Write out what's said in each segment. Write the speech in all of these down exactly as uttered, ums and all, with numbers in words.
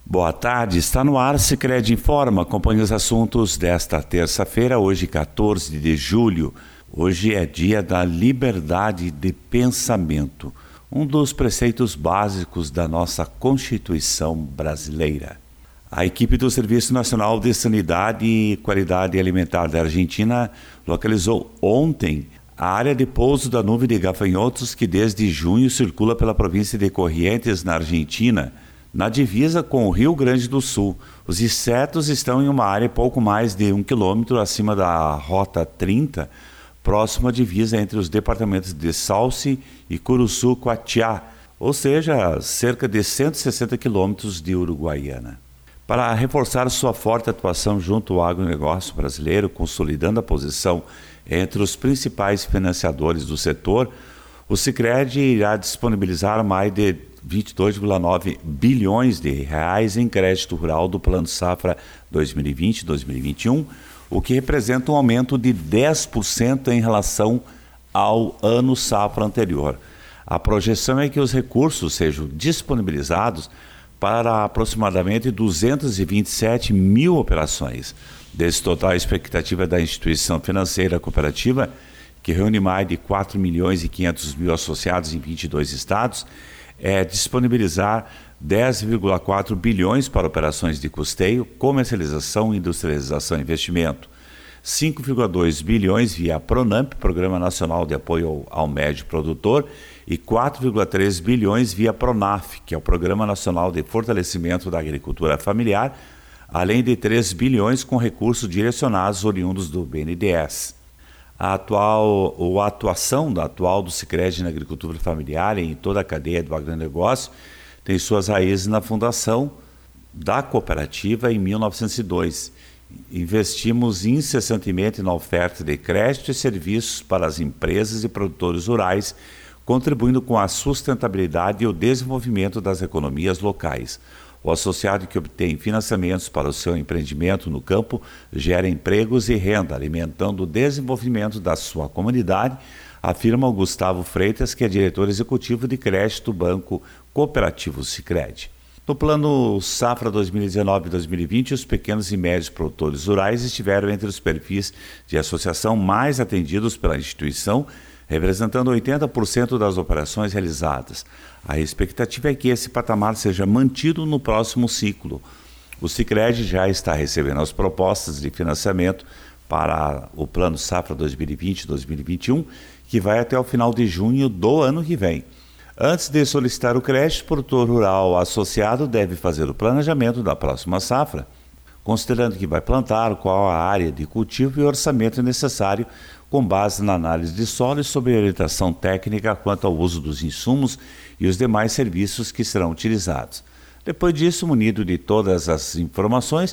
Boa tarde, está no ar Sicredi Informa. Acompanhe os assuntos desta terça-feira, hoje quatorze de julho. Hoje é dia da liberdade de pensamento, um dos preceitos básicos da nossa Constituição brasileira. A equipe do Serviço Nacional de Sanidade e Qualidade Alimentar da Argentina localizou ontem a área de pouso da nuvem de gafanhotos que desde junho circula pela província de Corrientes, na Argentina, na divisa com o Rio Grande do Sul. Os insetos estão em uma área pouco mais de um quilômetro acima da Rota trinta, próximo à divisa entre os departamentos de Salsi e Curuçu-Coatiá, ou seja, cerca de cento e sessenta quilômetros de Uruguaiana. Para reforçar sua forte atuação junto ao agronegócio brasileiro, consolidando a posição entre os principais financiadores do setor, o Sicredi irá disponibilizar mais de vinte e dois vírgula nove bilhões de reais em crédito rural do Plano Safra dois mil e vinte a dois mil e vinte e um, o que representa um aumento de dez por cento em relação ao ano safra anterior. A projeção é que os recursos sejam disponibilizados para aproximadamente duzentas e vinte e sete mil operações. Desse total, a expectativa da instituição financeira cooperativa, que reúne mais de quatro milhões e quinhentos mil associados em vinte e dois estados, é disponibilizar dez vírgula quatro bilhões para operações de custeio, comercialização, industrialização e investimento, cinco vírgula dois bilhões via Pronamp, Programa Nacional de Apoio ao Médio Produtor, e quatro vírgula três bilhões via Pronaf, que é o Programa Nacional de Fortalecimento da Agricultura Familiar, além de três bilhões com recursos direcionados oriundos do B N D E S. A, atual, a atuação da atual do Sicredi na agricultura familiar e em toda a cadeia do agronegócio tem suas raízes na fundação da cooperativa em mil novecentos e dois. Investimos incessantemente na oferta de crédito e serviços para as empresas e produtores rurais, contribuindo com a sustentabilidade e o desenvolvimento das economias locais. O associado que obtém financiamentos para o seu empreendimento no campo gera empregos e renda, alimentando o desenvolvimento da sua comunidade, afirma o Gustavo Freitas, que é diretor executivo de crédito do Banco Cooperativo Sicredi. No plano Safra dois mil e dezenove a dois mil e vinte, os pequenos e médios produtores rurais estiveram entre os perfis de associação mais atendidos pela instituição, representando oitenta por cento das operações realizadas. A expectativa é que esse patamar seja mantido no próximo ciclo. O Sicredi já está recebendo as propostas de financiamento para o Plano Safra dois mil e vinte a dois mil e vinte e um, que vai até o final de junho do ano que vem. Antes de solicitar o crédito, o produtor rural associado deve fazer o planejamento da próxima safra, considerando que vai plantar, qual a área de cultivo e o orçamento necessário, com base na análise de solo e sobre orientação técnica quanto ao uso dos insumos e os demais serviços que serão utilizados. Depois disso, munido de todas as informações,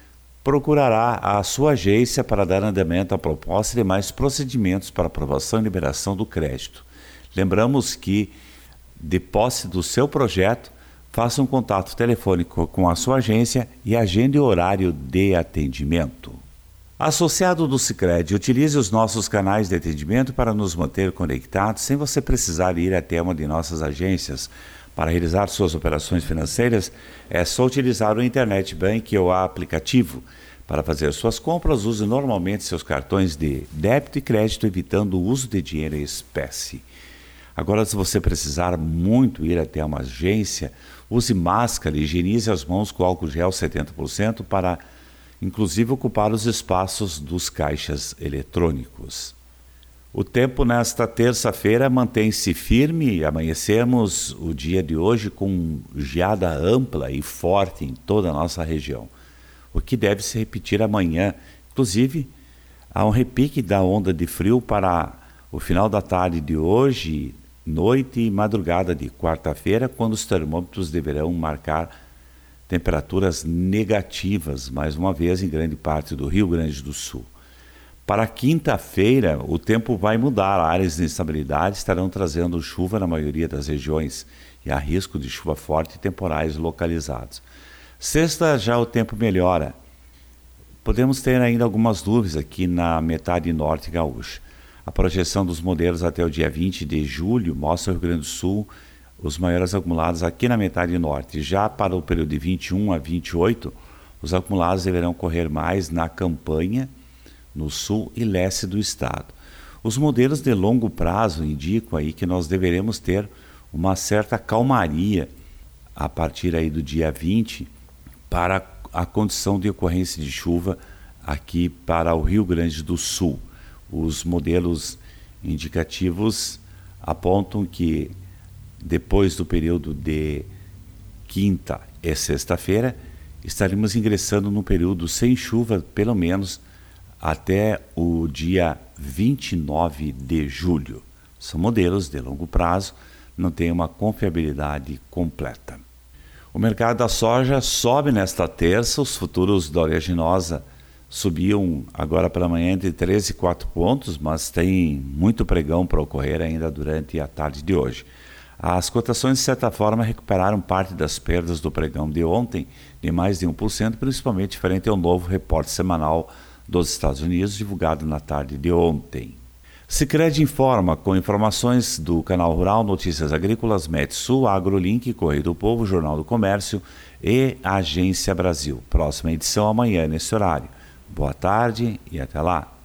procurará a sua agência para dar andamento à proposta e demais procedimentos para aprovação e liberação do crédito. Lembramos que, de posse do seu projeto, faça um contato telefônico com a sua agência e agende o horário de atendimento. Associado do Sicredi, utilize os nossos canais de atendimento para nos manter conectados sem você precisar ir até uma de nossas agências. Para realizar suas operações financeiras, é só utilizar o Internet Bank ou o aplicativo. Para fazer suas compras, use normalmente seus cartões de débito e crédito, evitando o uso de dinheiro em espécie. Agora, se você precisar muito ir até uma agência, use máscara e higienize as mãos com álcool gel setenta por cento para, inclusive, ocupar os espaços dos caixas eletrônicos. O tempo nesta terça-feira mantém-se firme e amanhecemos o dia de hoje com geada ampla e forte em toda a nossa região, o que deve se repetir amanhã. Inclusive, há um repique da onda de frio para o final da tarde de hoje, noite e madrugada de quarta-feira, quando os termômetros deverão marcar temperaturas negativas, mais uma vez, em grande parte do Rio Grande do Sul. Para quinta-feira, o tempo vai mudar. Áreas de instabilidade estarão trazendo chuva na maioria das regiões e há risco de chuva forte e temporais localizados. Sexta, já o tempo melhora. Podemos ter ainda algumas nuvens aqui na metade norte gaúcha. A projeção dos modelos até o dia vinte de julho mostra o Rio Grande do Sul os maiores acumulados aqui na metade norte. Já para o período de vinte e um a vinte e oito, os acumulados deverão ocorrer mais na campanha, no sul e leste do estado. Os modelos de longo prazo indicam aí que nós deveremos ter uma certa calmaria a partir aí do dia vinte para a condição de ocorrência de chuva aqui para o Rio Grande do Sul. Os modelos indicativos apontam que depois do período de quinta e sexta-feira estaremos ingressando num período sem chuva, pelo menos até o dia vinte e nove de julho. São modelos de longo prazo, não tem uma confiabilidade completa. O mercado da soja sobe nesta terça, os futuros da oleaginosa subiam agora pela manhã entre três e quatro pontos, mas tem muito pregão para ocorrer ainda durante a tarde de hoje. As cotações, de certa forma, recuperaram parte das perdas do pregão de ontem, de mais de um por cento, principalmente frente ao novo reporte semanal dos Estados Unidos, divulgado na tarde de ontem. Sicredi informa, com informações do Canal Rural, Notícias Agrícolas, Metsul, AgroLink, Correio do Povo, Jornal do Comércio e Agência Brasil. Próxima edição amanhã nesse horário. Boa tarde e até lá.